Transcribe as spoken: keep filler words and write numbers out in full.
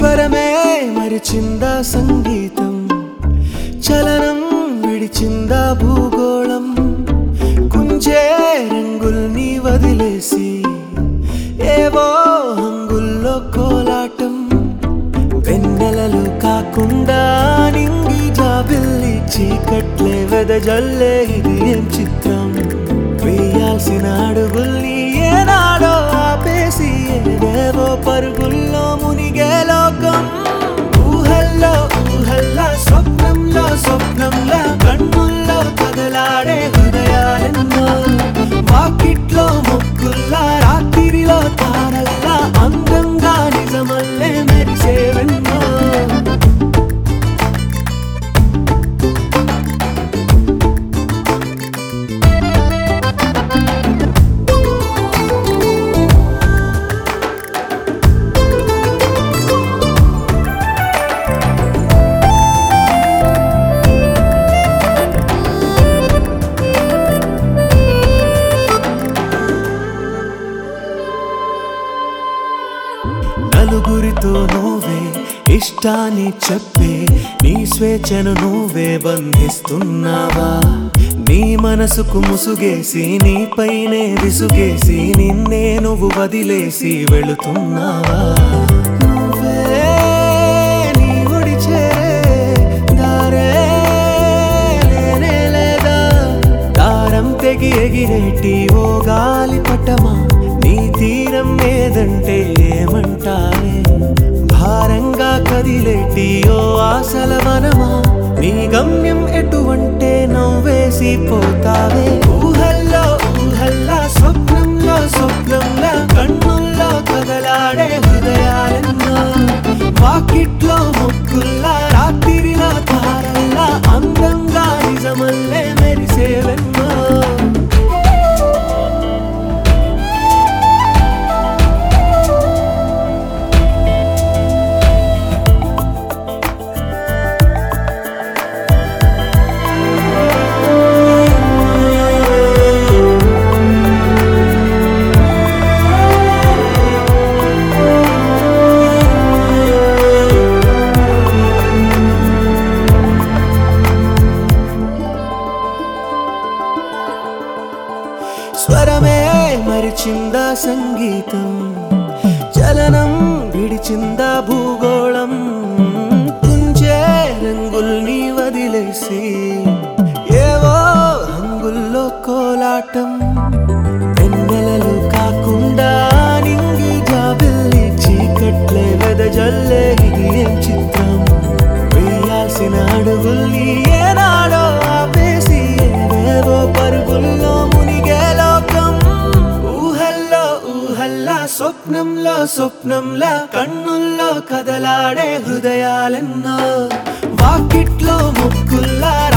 స్వరమే మరిచిందా సంగీతం, చలనం విడిచిందా భూగోళం. కుంచే రంగుల్ని వదిలేసి ఏవో హంగుల్లో కోలాటం. వెన్నెలలు కాకుండా నింగి జాబిల్లి చీకట్లే వెదజల్లే ఇది ఏం చిత్రం. వేయాల్సిన అడుగుల్ని ఏనాడో ఆపేసి ఏవేవో పరుగుల్లో మునిగే లోకం. ఊహల్లో ఊహల్లా స్వప్నంలో స్వప్నంలా కన్నుల్లో కదలాడే హృదయాలెన్నో. వాకిట్లో మొక్కుల్లా రాత్రిలో తారల్లా అందంగా నిజమల్లే మెరిసేవెన్నో. నలుగురితో నువ్వే ఇష్టాన్ని చెప్పే నీ స్వేచ్ఛను నువ్వే బంధిస్తున్నావా. నీ మనసుకు ముసుగేసి నీపైనే విసుగేసి నిన్నే నువ్వు వదిలేసి వెళుతున్నావా. నువ్వే నీ ఒడి చేరే దారే లేనే లేదా. దారం తెగి ఎగిరేటి ఓ గాలి పటమా, నీ తీరం ఏదంటే ఏమంటావే. భారంగా కదిలేటి ఓ ఆశల వనమా, నీ గమ్యం ఎటువంటే నవ్వేసి పోతావే. ఊహల్లో ఊహల్లా స్వప్నంలో స్వప్నంలా కన్నుల్లో కదలాడే హృదయాలెన్నో. వాకిట్లో మొక్కుల్లా రాత్రిలో తారల్లా అందంగా నిజమల్లే మెరిసేవెన్నో. స్వరమే మరిచిందా సంగీతం, చలనం విడిచిందా భూగోళం. కుంచే రంగుల్ని వదిలేసి ఏవో హంగుల్లో కోలాటం. వెన్నెలలు కాకుండా నింగి జాబిల్లి చీకట్లే వెదజల్లే ఇది ఏం చిత్రం. వేయాల్సిన అడుగుల్ని ఏనాడో ఆపేసి ఏవేవో పరుగుల్లో మునిగే లోకం. ఊహల్లో ఊహల్లా స్వప్నంలో స్వప్నంలా కన్నుల్లో కదలాడే హృదయాలెన్నో. వాకిట్లో ముక్కుల్లా